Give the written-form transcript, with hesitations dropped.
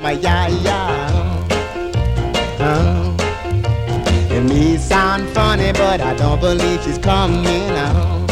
yeah, yeah. It may sound funny, but I don't believe she's coming.